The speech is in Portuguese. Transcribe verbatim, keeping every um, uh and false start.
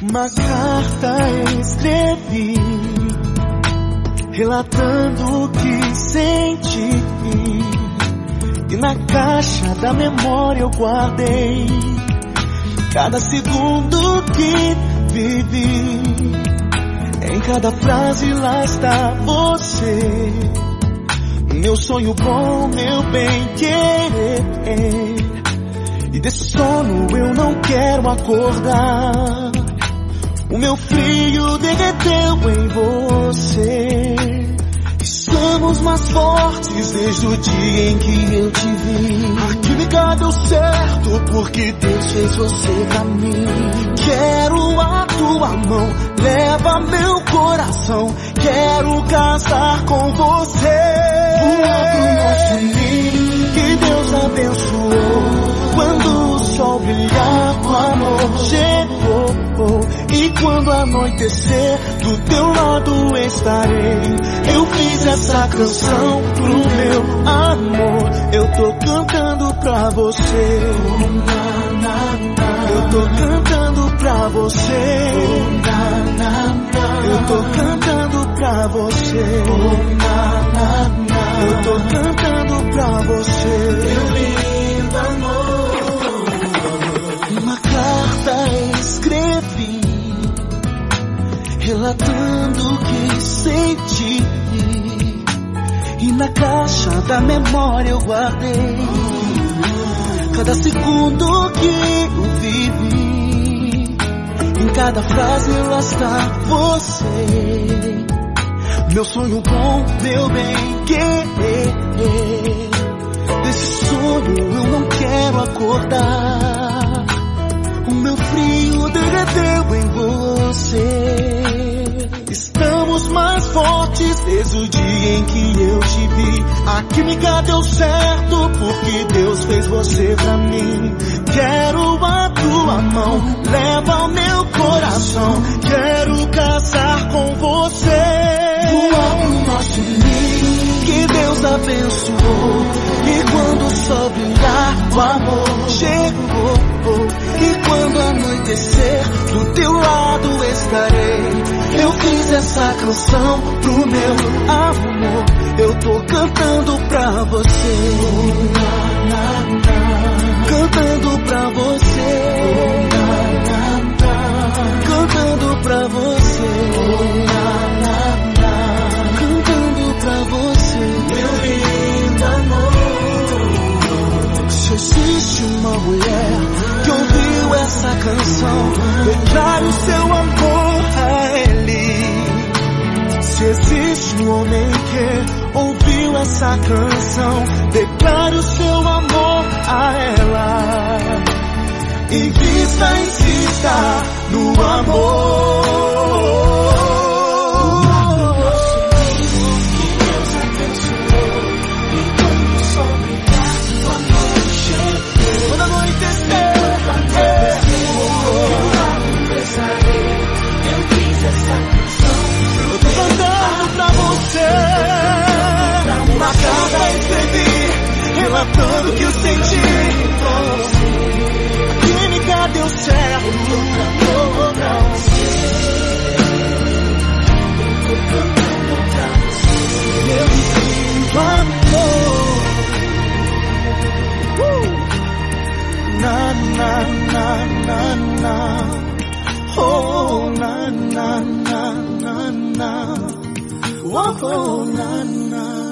Uma carta escrevi, relatando o que senti, e na caixa da memória eu guardei cada segundo que vivi. Em cada frase lá está você, meu sonho bom, meu bem-querer. E desse sono eu não quero acordar. O meu frio derreteu em você. Estamos mais fortes desde o dia em que eu te vi. A química deu certo porque Deus fez você pra mim. Quero a tua mão, leva meu coração. Quero casar com você. Voar pro nosso ninho que Deus abençoou. Quando o sol brilhar, o amor chegou. E quando anoitecer, do teu lado estarei. Eu fiz essa canção pro meu amor. Eu tô cantando pra você. Eu tô cantando pra você. Eu tô cantando pra você. Eu tô cantando pra você. Meu lindo amor. Uma carta escrevi, relatando o que senti, e na caixa da memória eu guardei cada segundo que eu vivi. Em cada frase lá está você, meu sonho bom, meu bem-querer. Desse sonho eu não quero acordar. O meu frio derreteu em você. Estamos mais fortes desde o dia em que eu te vi. A química deu certo porque Deus fez você pra mim. Quero a tua mão, leva o meu coração. Quero casar com você. Voar pro nosso ninho que Deus abençoou. E quando o sol brilhar, o amor chegou. E quando anoitecer, do teu lado estarei. Eu fiz essa canção pro meu amor. Eu tô cantando pra você. Cantando pra você. Cantando pra você. Cantando pra você. Meu lindo amor. Se existe uma mulher que ouviu essa canção, declare o seu amor a ele. Se existe um homem que ouviu essa canção, declare o seu amor a ela. Invista, insista no amor. Uma carta escrevi, relatando o que eu senti. A química deu certo. Meu lindo amor. Na na na na na. Oh na na na na na. Oh na na.